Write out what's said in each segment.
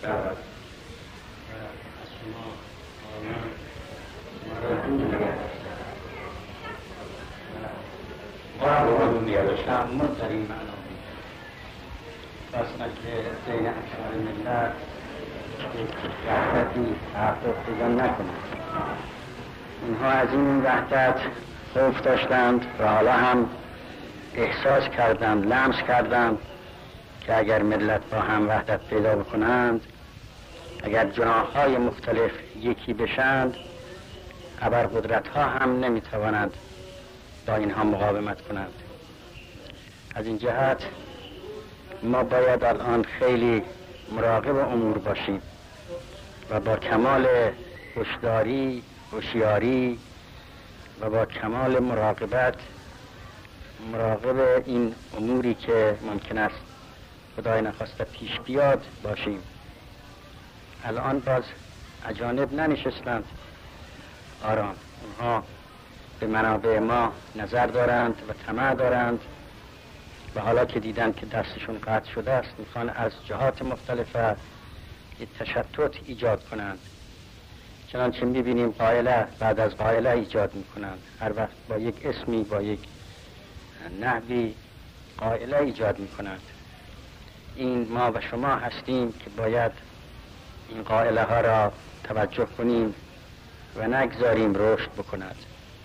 شود و از شما آنان ما را دور نگه و ما را دور نگه داشتن در این معنا خواستن که بین افشار ملت وحدتی تحقق پیدا نکنند. اینها از این وحدت خوف داشتند و حالا هم احساس کردند، لمس کردند که اگر ملت با هم وحدت پیدا بکنند، اگر جناح‌های مختلف یکی بشند، ابرقدرت‌ها هم نمی‌توانند با اینها مقاومت کنند. از این جهت ما باید الان خیلی مراقب امور باشیم و با کمال هوشداری، هوشیاری و با کمال مراقبت مراقب این اموری که ممکن است خدای نخواسته پیش بیاد باشیم. الان باز اجانب ننشستند آرام، اونها به منابع ما نظر دارند و طمع دارند و حالا که دیدن که دستشون قطع شده است میخوان از جهات مختلفه یک تشتت ایجاد کنند. چنانچه میبینیم قائله بعد از قائله ایجاد میکنند، هر وقت با یک اسمی، با یک نحوی قائله ایجاد میکنند. این ما و شما هستیم که باید این قائله ها را توجه کنیم و نگذاریم رشد بکند.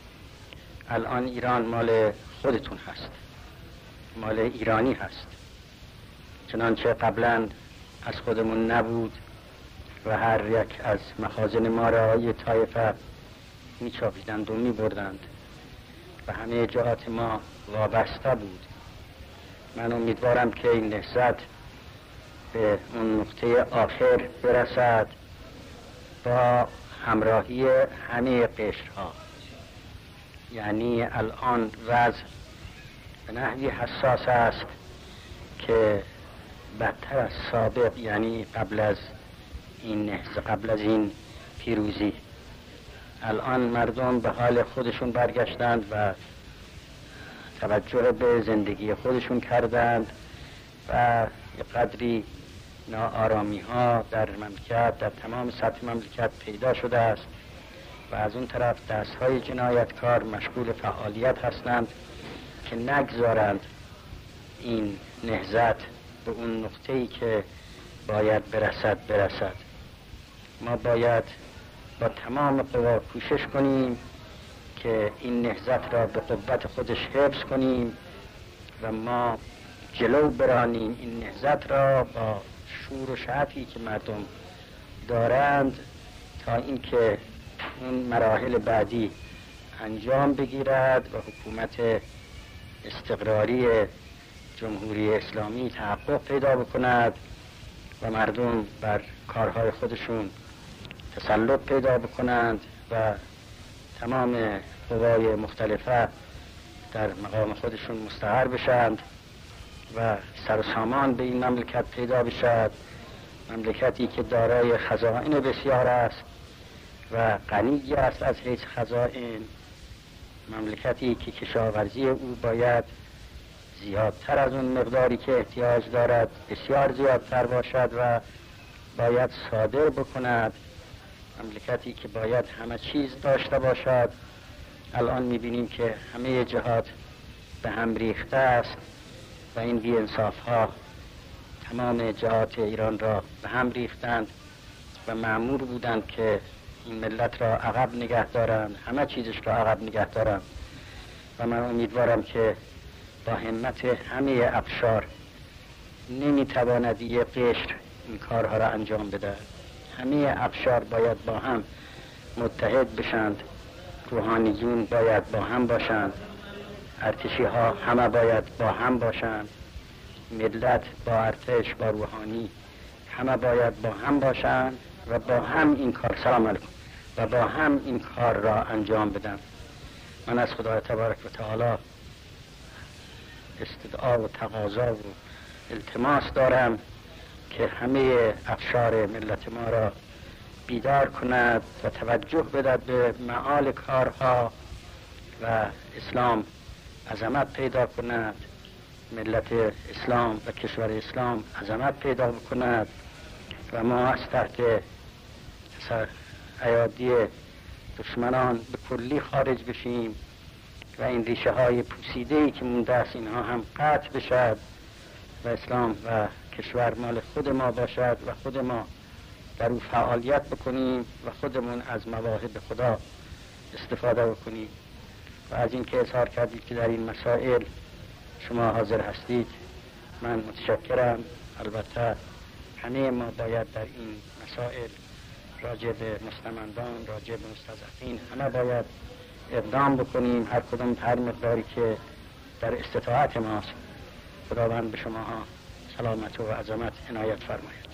الان ایران مال خودتون هست، مال ایرانی هست، چنانچه قبلا از خودمون نبود و هر یک از مخازن ما را یه طایفه میچاپیدند و میبردند و همه جهات ما وابسته بود. من امیدوارم که این نهضت به اون نقطه آخر برسد با همراهی همه قشرها. یعنی الان وضع به نحوی حساس است که بدتر از سابق، یعنی قبل از این نهضت، قبل از این پیروزی، الان مردم به حال خودشون برگشتند و توجه به زندگی خودشون کردند و یه قدری ناآرامی ها در مملکت، در تمام سطح مملکت پیدا شده است و از اون طرف دست های جنایتکار مشغول فعالیت هستند که نگذارند این نهضت به اون نقطه‌ای که باید برسد. ما باید با تمام قوا کوشش کنیم که این نهضت را به قوت خودش حفظ کنیم و ما جلو برانیم این نهضت را با شور و شعفی که مردم دارند تا اینکه اون مراحل بعدی انجام بگیرد و حکومت استقراری جمهوری اسلامی تحقق پیدا بکند و مردم بر کارهای خودشون تسلط پیدا بکنند و تمام قوای مختلفه در مقام خودشون مستقر بشند و سر و سامان به این مملکت پیدا بشد. مملکتی که دارای خزائن بسیار است و غنی است از حیث خزائن، مملکتی که کشاورزی او باید زیادتر از اون مقداری که احتیاج دارد بسیار زیادتر باشد و باید صادر بکند، مملکتی که باید همه چیز داشته باشد. الان میبینیم که همه جهات به هم ریخته است و این بی‌انصاف ها تمام جهات ایران را به هم ریختند و مأمور بودند که این ملت را عقب نگه دارند، همه چیزش را عقب نگه دارند و من امیدوارم که با همت همه ابشار نمیتواند یک قشر این کارها را انجام بده. همه ابشار باید با هم متحد بشند، روحانیون باید با هم باشند، ارتشی ها همه باید با هم باشند، ملت با ارتش با روحانی همه باید با هم باشند و با هم این کار سلام علیکم و با هم این کار را انجام بدن. من از خدای تبارک و تعالی استدعا و تقاضا و التماس دارم که همه افشار ملت ما را بیدار کند و توجه بدهد به معال کارها و اسلام عظمت پیدا کند، ملت اسلام و کشور اسلام عظمت پیدا کند و ما از تحت ایادی دشمنان به کلی خارج بشیم و این ریشه های پوسیده‌ای که مونده است اینها هم قطع بشد و اسلام و کشور مال خود ما باشد و خود ما در او فعالیت بکنیم و خودمون از مواهب خدا استفاده بکنیم. و از این که اظهار کردید که در این مسائل شما حاضر هستید من متشکرم. البته همه ما باید در این مسائل راجع به مستمندان، راجع به مستضعفین همه باید اقدام بکنیم، هر کدام هر مقداری که در استطاعت ماست. خداوند به شما سلامت و عظمت عنایت فرماید.